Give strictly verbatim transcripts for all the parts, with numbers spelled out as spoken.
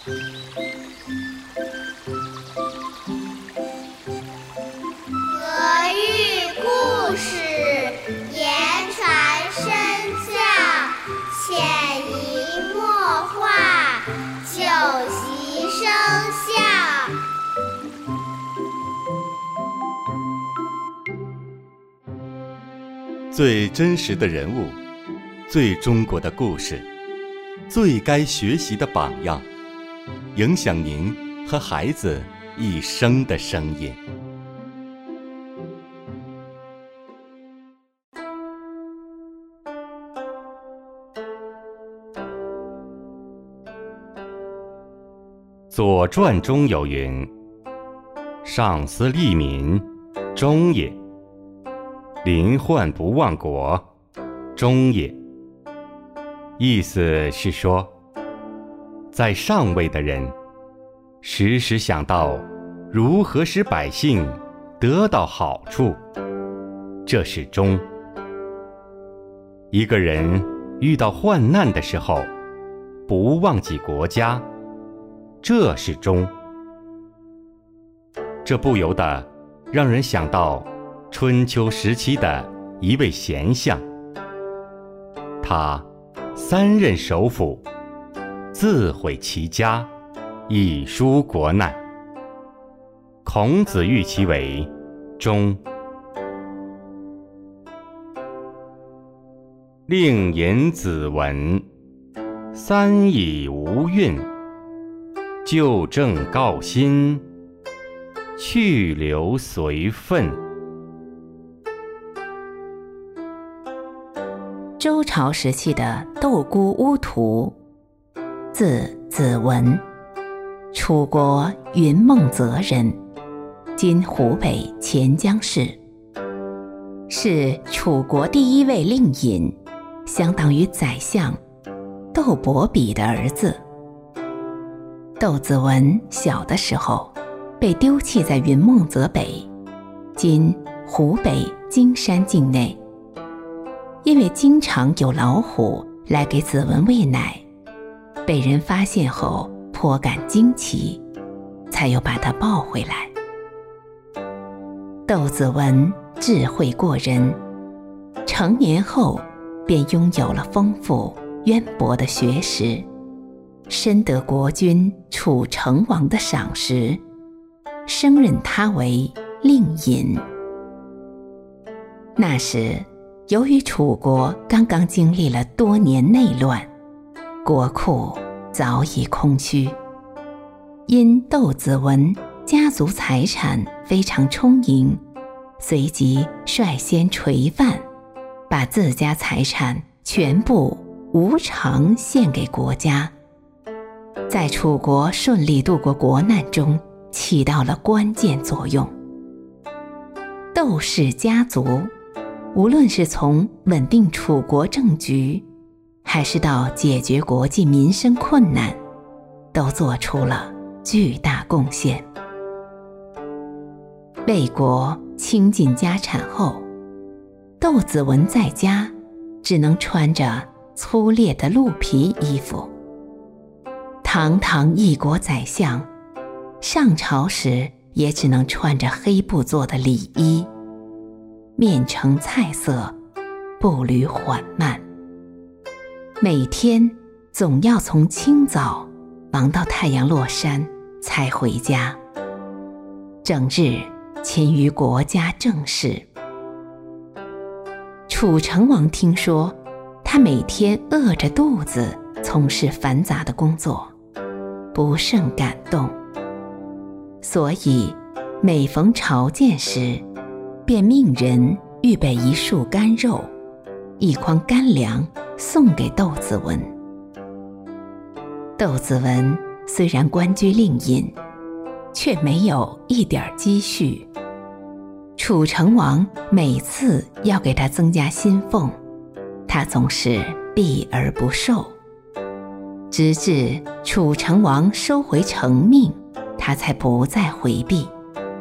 俄语故事言传身教，潜移默化，久习生效。 最真实的人物，最中国的故事，最该学习的榜样，影响您和孩子一生的声音。《左传》中有云：上思利民，忠也；临患不忘国，忠也。意思是说，在上位的人时时想到如何使百姓得到好处，这是忠。一个人遇到患难的时候，不忘记国家，这是忠。这不由得让人想到春秋时期的一位贤相，他三任首辅，自毁其家，以纾国难。孔子誉其为忠。令尹子文，三以无孕，就政告薪，去留随分。 周朝时期的窦孤乌图，字子文，楚国云梦泽人，今湖北潜江市，是楚国第一位令尹，相当于宰相窦伯比的儿子。窦子文小的时候被丢弃在云梦泽北，今湖北荆山境内。因为经常有老虎来给子文喂奶，被人发现后颇感惊奇，才又把他抱回来。窦子文智慧过人，成年后便拥有了丰富渊博的学识，深得国君楚成王的赏识，升任他为令尹。那时由于楚国刚刚经历了多年内乱，国库早已空虚，因窦子文家族财产非常充盈，随即率先垂范，把自家财产全部无偿献给国家，在楚国顺利度过国难中起到了关键作用。窦氏家族无论是从稳定楚国政局，还是到解决国际民生困难，都做出了巨大贡献。魏国倾尽家产后，窦子文在家只能穿着粗劣的鹿皮衣服。堂堂一国宰相，上朝时也只能穿着黑布做的礼衣，面呈菜色，步履缓慢，每天总要从清早忙到太阳落山才回家，整日勤于国家政事。楚成王听说他每天饿着肚子从事繁杂的工作，不甚感动，所以每逢朝见时，便命人预备一束干肉，一筐干粮送给窦子文。窦子文虽然官居令尹，却没有一点积蓄。楚成王每次要给他增加薪俸，他总是避而不受，直至楚成王收回成命，他才不再回避。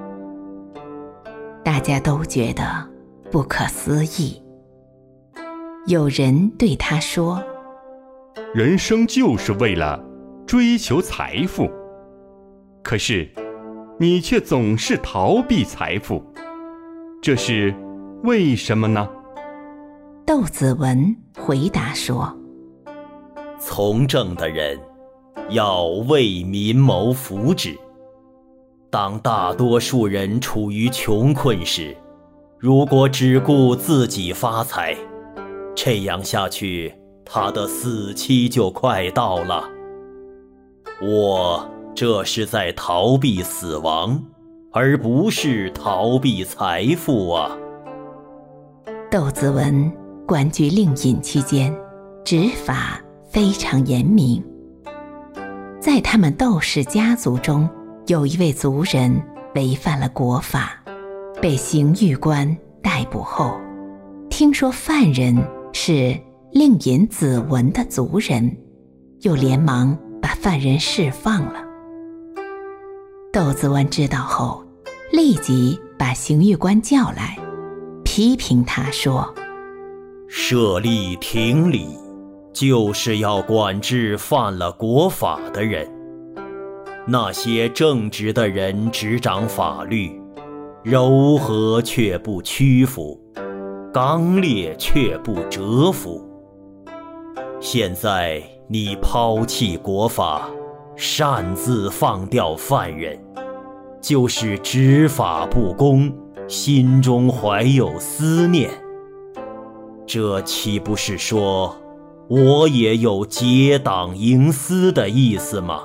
大家都觉得不可思议。有人对他说： 人生就是为了追求财富，可是你却总是逃避财富，这是为什么呢？ 窦子文回答说： 从政的人要为民谋福祉，当大多数人处于穷困时，如果只顾自己发财，这样下去，他的死期就快到了。我这是在逃避死亡，而不是逃避财富啊。 窦子文官居令尹期间，执法非常严明。在他们窦氏家族中，有一位族人违反了国法，被刑狱官逮捕后，听说犯人是令尹子文的族人，又连忙把犯人释放了。窦子文知道后，立即把刑狱官叫来，批评他说： 设立庭里，就是要管制犯了国法的人。那些正直的人执掌法律，柔和却不屈服，刚烈却不折服。现在你抛弃国法，擅自放掉犯人，就是执法不公，心中怀有思念。这岂不是说我也有结党营私的意思吗？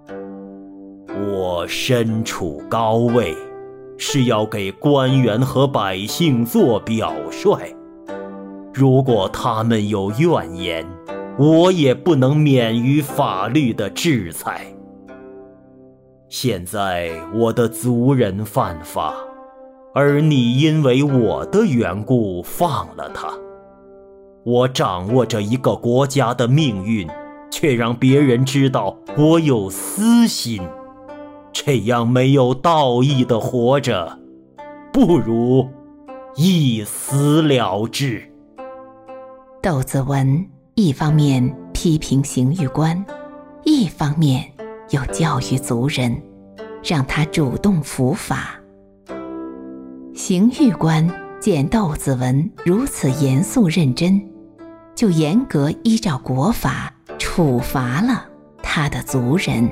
我身处高位，是要给官员和百姓做表率。如果他们有怨言，我也不能免于法律的制裁。现在我的族人犯法，而你因为我的缘故放了他。我掌握着一个国家的命运，却让别人知道我有私心，这样没有道义的活着，不如一死了之。 窦子文一方面批评刑狱官，一方面又教育族人，让他主动伏法。刑狱官见窦子文如此严肃认真，就严格依照国法处罚了他的族人。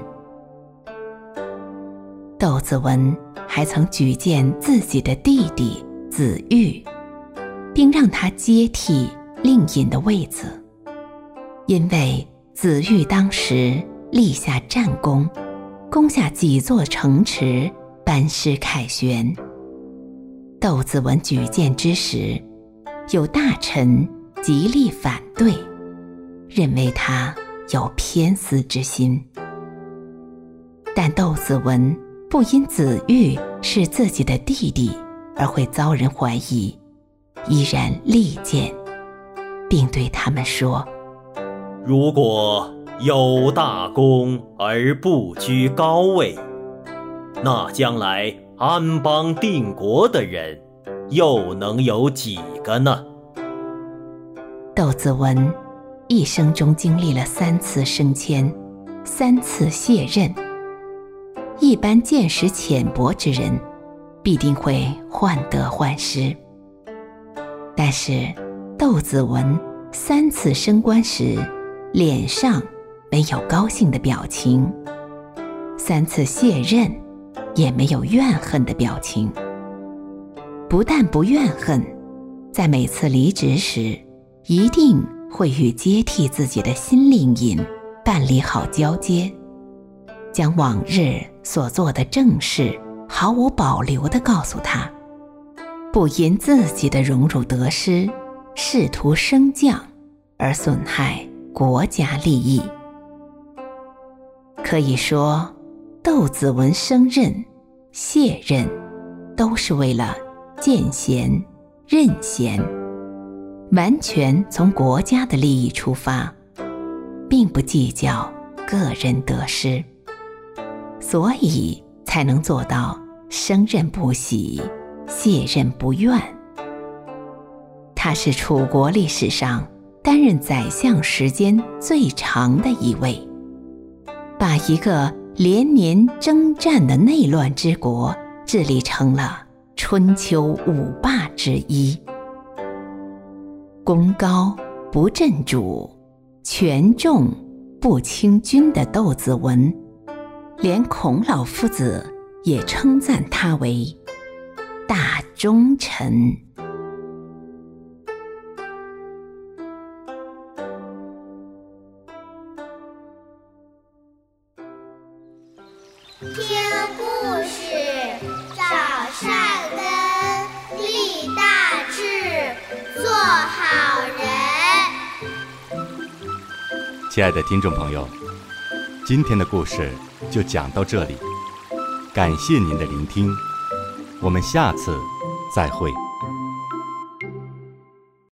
窦子文还曾举荐自己的弟弟子玉，并让他接替令尹的位子，因为子玉当时立下战功，攻下几座城池，班师凯旋。窦子文举荐之时，有大臣极力反对，认为他有偏私之心。但窦子文不因子玉是自己的弟弟而会遭人怀疑，依然力荐，并对他们说： 如果有大功而不居高位，那将来安邦定国的人又能有几个呢？ 窦子文一生中经历了三次升迁，三次卸任。一般见识浅薄之人必定会患得患失，但是窦子文三次升官时脸上没有高兴的表情，三次卸任也没有怨恨的表情。不但不怨恨，在每次离职时一定会与接替自己的新令尹办理好交接，将往日所做的正事毫无保留地告诉他，不因自己的荣辱得失、仕途升降而损害国家利益。可以说，窦子文升任、卸任都是为了见贤、任贤，完全从国家的利益出发，并不计较个人得失，所以才能做到升任不喜，卸任不怨。他是楚国历史上担任宰相时间最长的一位， 把一个连年征战的内乱之国治理成了春秋五霸之一。功高不震主，权重不轻君的窦子文，连孔老夫子也称赞他为大忠臣。 听故事，长善根，立大志，做好人。 亲爱的听众朋友，今天的故事就讲到这里，感谢您的聆听，我们下次再会。